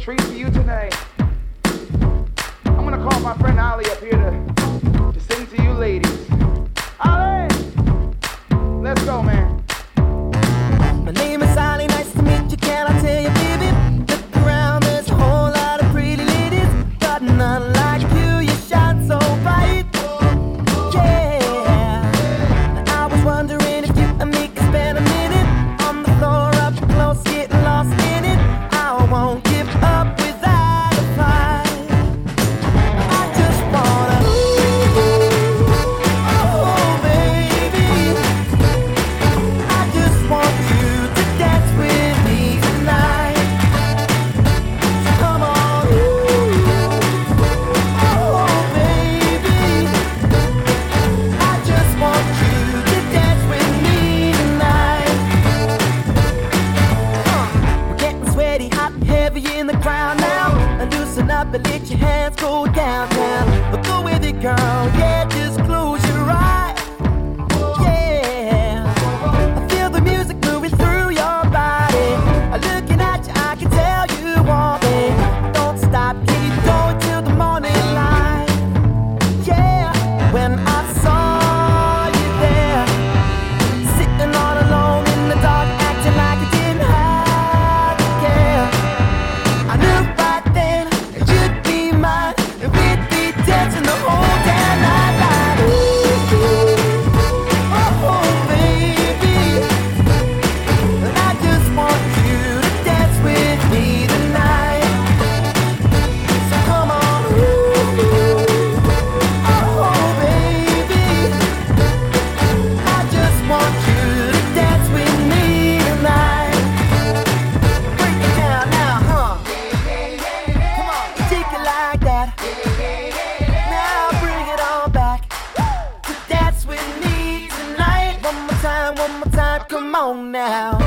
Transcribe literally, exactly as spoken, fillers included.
treat for you tonight. I'm gonna call my friend Ali up here to, to sing to you ladies. Ali! Let's go, man. My name is Ali, nice to meet you, can I tell you, baby? Look around, there's a whole lot of pretty ladies, but none like you, you shine so bright. Yeah, I was wondering if you and me could spend a minute on the floor up close, getting lost in it. I won't give up without a fight. I just wanna, oh baby, I just want you to dance with me tonight. So come on, oh baby, I just want you to dance with me tonight. Uh, we're getting sweaty, hot and heavy in the crowd now. And loosen up and let your hands go downtown. But go with it, girl, yeah, just close your eyes. Yeah, I feel the music moving through your body. I'm looking at you, I can tell you want me. Don't stop, keep going till the morning light. Yeah, when I saw you there, sitting all alone in the dark, acting like you didn't have to care. I knew right then that you'd be mine, and we'd be dancing the whole damn night like, ooh, oh baby, and I just want you to dance with me tonight. So come on, ooh, oh baby, I just want you to dance with me tonight. Break it down now, huh? Come on, take it like that. Now bring it on back to dance with me tonight. One more time, one more time, come on now.